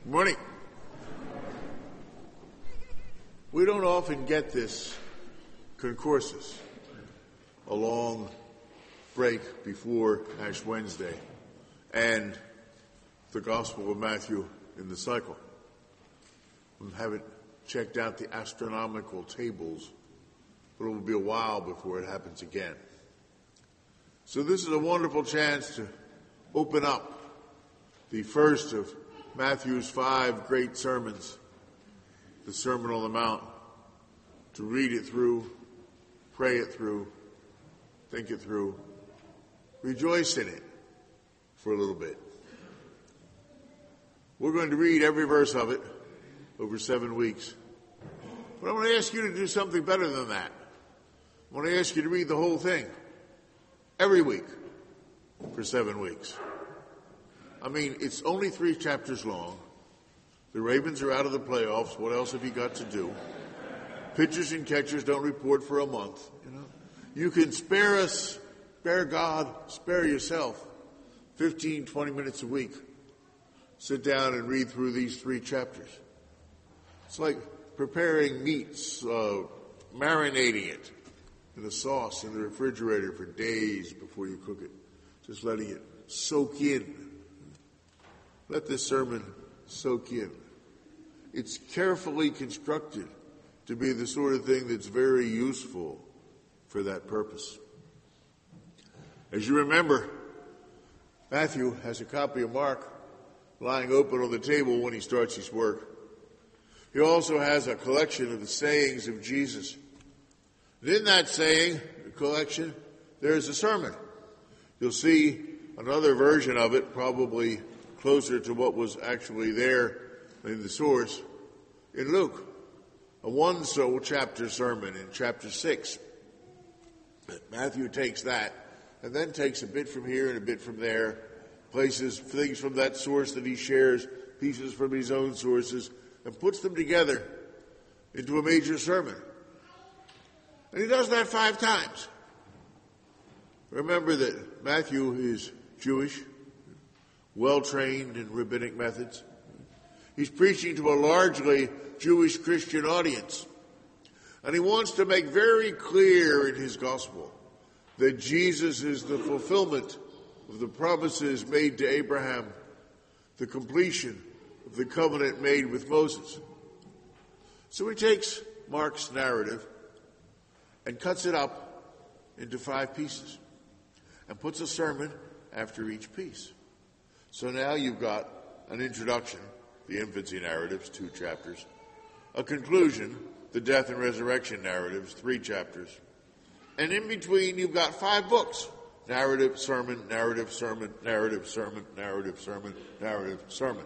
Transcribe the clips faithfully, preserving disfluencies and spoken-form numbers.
Good morning. We don't often get this concursus, a long break before Ash Wednesday and the Gospel of Matthew in the cycle. We haven't checked out the astronomical tables, but it will be a while before it happens again. So this is a wonderful chance to open up the first of Matthew's five great sermons, the Sermon on the Mount, to read it through, pray it through, think it through, rejoice in it for a little bit. We're going to read every verse of it over seven weeks. But I want to ask you to do something better than that. I want to ask you to read the whole thing every week for seven weeks. I mean, it's only three chapters long. The Ravens are out of the playoffs. What else have you got to do? Pitchers and catchers don't report for a month. You know, you can spare us, spare God, spare yourself fifteen, twenty minutes a week. Sit down and read through these three chapters. It's like preparing meats, uh, marinating it in a sauce in the refrigerator for days before you cook it. Just letting it soak in. Let this sermon soak in. It's carefully constructed to be the sort of thing that's very useful for that purpose. As you remember, Matthew has a copy of Mark lying open on the table when he starts his work. He also has a collection of the sayings of Jesus. And in that saying collection, there's a sermon. You'll see another version of it, probably closer to what was actually there in the source, in Luke, a one so chapter sermon in chapter six. Matthew takes that and then takes a bit from here and a bit from there, places things from that source that he shares, pieces from his own sources, and puts them together into a major sermon. And he does that five times. Remember that Matthew is Jewish, well-trained in rabbinic methods. He's preaching to a largely Jewish Christian audience. And he wants to make very clear in his gospel that Jesus is the fulfillment of the promises made to Abraham, the completion of the covenant made with Moses. So he takes Mark's narrative and cuts it up into five pieces and puts a sermon after each piece. So now you've got an introduction, the infancy narratives, two chapters, a conclusion, the death and resurrection narratives, three chapters, and in between you've got five books, narrative, sermon, narrative, sermon, narrative, sermon, narrative, sermon, narrative, sermon.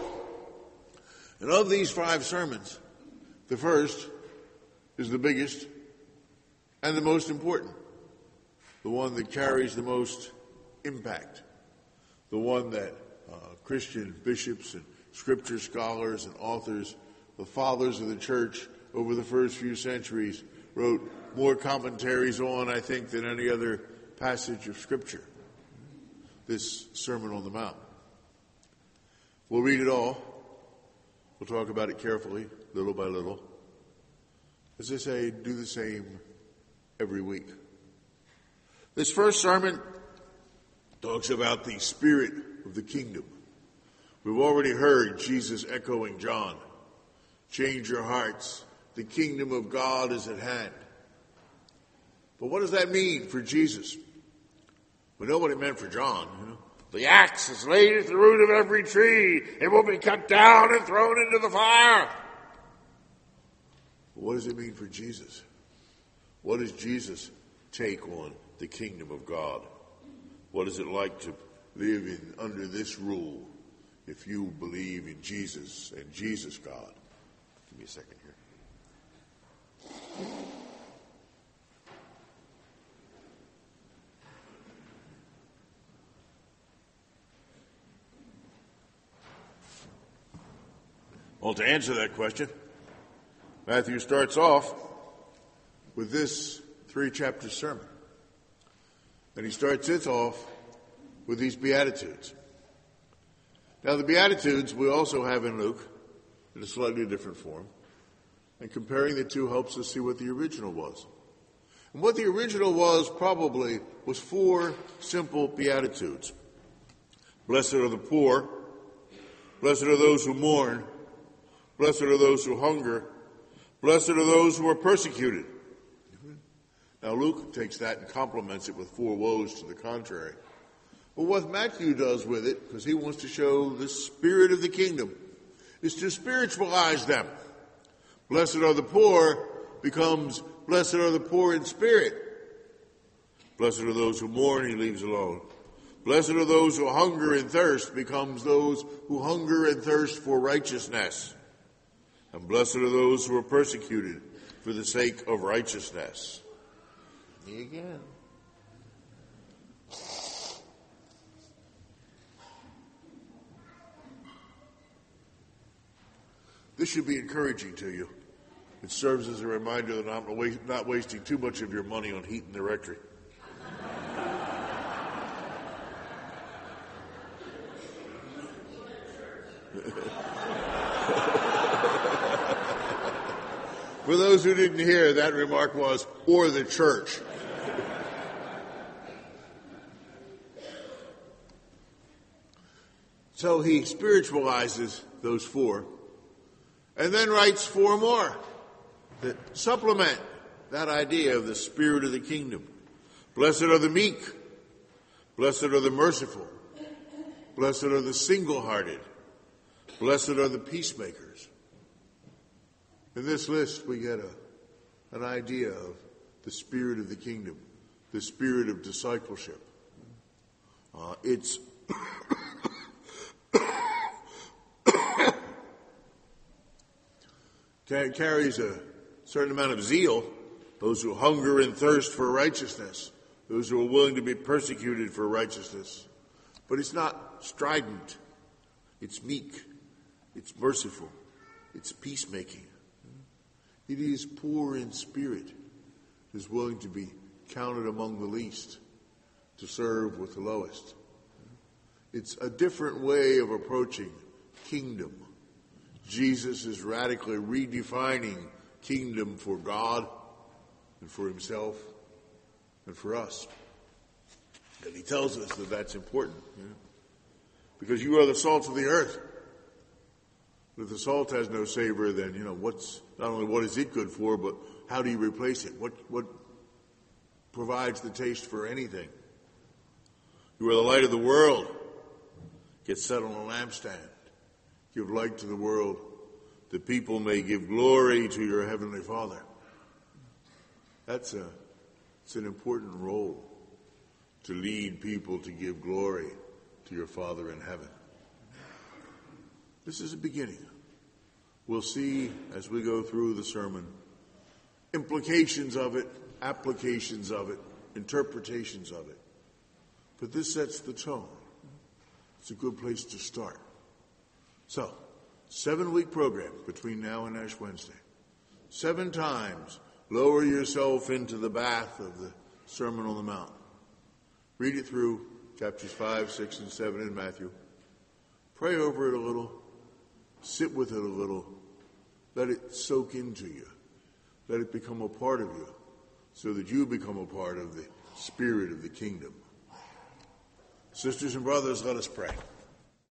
And of these five sermons, the first is the biggest and the most important, the one that carries the most impact, the one that uh, Christian bishops and scripture scholars and authors, the fathers of the church over the first few centuries, wrote more commentaries on, I think, than any other passage of scripture, this Sermon on the Mount. We'll read it all. We'll talk about it carefully, little by little. As I say, do the same every week. This first sermon talks about the spirit of the kingdom. We've already heard Jesus echoing John. Change your hearts. The kingdom of God is at hand. But what does that mean for Jesus? We know what it meant for John. You know? The axe is laid at the root of every tree. It will be cut down and thrown into the fire. But what does it mean for Jesus? What does Jesus take on the kingdom of God? What is it like to live in under this rule if you believe in Jesus and Jesus God? Give me a second here. Well, to answer that question, Matthew starts off with this three-chapter sermon. And he starts it off with these Beatitudes. Now, the Beatitudes we also have in Luke in a slightly different form. And comparing the two helps us see what the original was. And what the original was probably was four simple Beatitudes. Blessed are the poor. Blessed are those who mourn. Blessed are those who hunger. Blessed are those who are persecuted. Now Luke takes that and complements it with four woes to the contrary. But what Matthew does with it, because he wants to show the spirit of the kingdom, is to spiritualize them. Blessed are the poor becomes blessed are the poor in spirit. Blessed are those who mourn, he leaves alone. Blessed are those who hunger and thirst becomes those who hunger and thirst for righteousness. And blessed are those who are persecuted for the sake of righteousness. Me again. This should be encouraging to you. It serves as a reminder that I'm not wasting too much of your money on heating the rectory. For those who didn't hear, that remark was, or the church. So he spiritualizes those four and then writes four more that supplement that idea of the spirit of the kingdom. Blessed are the meek. Blessed are the merciful. Blessed are the single-hearted. Blessed are the peacemakers. In this list, we get a, an idea of the spirit of the kingdom, the spirit of discipleship. Uh, it's carries a certain amount of zeal, those who hunger and thirst for righteousness, those who are willing to be persecuted for righteousness. But it's not strident. It's meek. It's merciful. It's peacemaking. It is poor in spirit, is willing to be counted among the least, to serve with the lowest. It's a different way of approaching kingdom. Jesus is radically redefining kingdom for God and for himself and for us. And he tells us that that's important. You know? Because you are the salt of the earth. If the salt has no savor, then, you know, what's, not only what is it good for, but how do you replace it? What, what provides the taste for anything? You are the light of the world. Get set on a lampstand. Give light to the world, that people may give glory to your heavenly Father. That's a, it's an important role, to lead people to give glory to your Father in heaven. This is a beginning. We'll see as we go through the sermon implications of it, applications of it, interpretations of it. But this sets the tone. It's a good place to start. So, seven-week program between now and Ash Wednesday. Seven times lower yourself into the bath of the Sermon on the Mount. Read it through, chapters five, six, and seven in Matthew. Pray over it a little. Sit with it a little. Let it soak into you. Let it become a part of you so that you become a part of the spirit of the kingdom. Sisters and brothers, let us pray.